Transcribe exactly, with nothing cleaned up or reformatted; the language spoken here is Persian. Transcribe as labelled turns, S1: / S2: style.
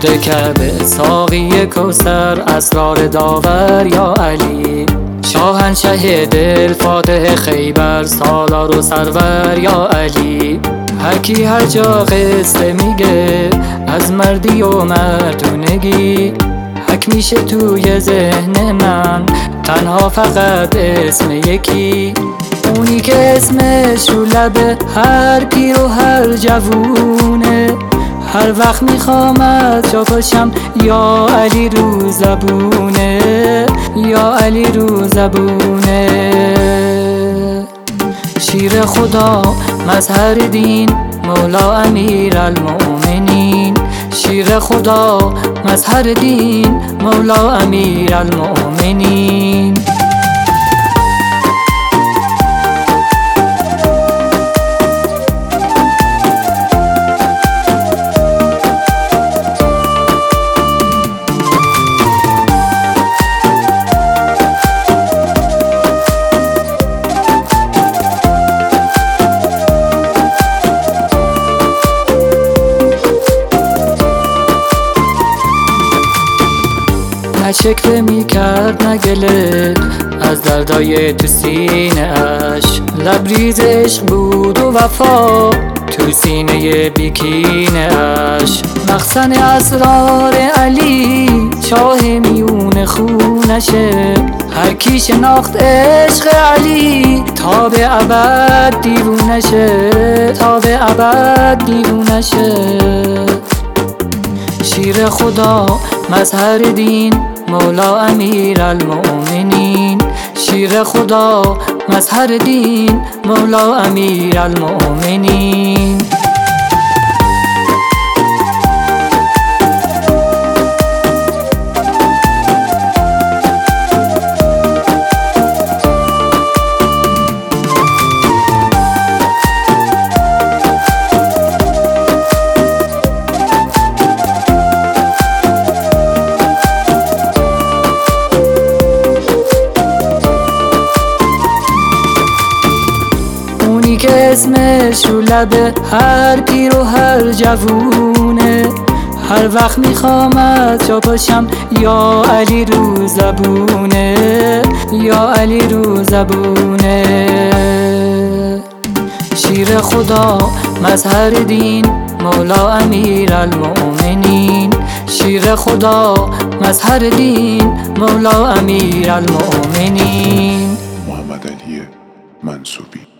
S1: مرغ کعبه، ساقی کوثر، اسرار داور یا علی، شاهنشه دل، فاتح خیبر، سالار و سرور یا علی. هر کی هر جا قصه میگه از مردی و مردونگی، حک میشه توی ذهن من تنها فقط اسم یکی، اونی که اسمش رو لب هر پیر و هر جوونه. هر وقت میخوامت جا باشم یا علی رو زبونه، یا علی رو زبونه. شیر خدا مظهر دین، مولا امیر المؤمنین. شیر خدا مظهر دین، مولا امیر المؤمنین. نه شکوه میکرد نه گله از دردای تو سینه اش، لبریز عشق بود و وفا تو سینه بیکینه اش. مخزن اسرار علی چاه میون خونشه، هر کی شناخت عشق علی تا به ابد دیوونشه، تا به ابد دیوونشه. شیر خدا مظهر دین، مولا امیر المؤمنین. شیر خدا مظهر دین، مولا امیر المؤمنین. که اسمش رو لب هر پیر و هر جوونه. هر وقت میخوامت جا باشم یا علی رو زبونه، یا علی رو زبونه. شیر خدا مظهر دین، مولا امیر المؤمنین. شیر خدا مظهر دین، مولا امیر المؤمنین.
S2: محمد علی منصوبی.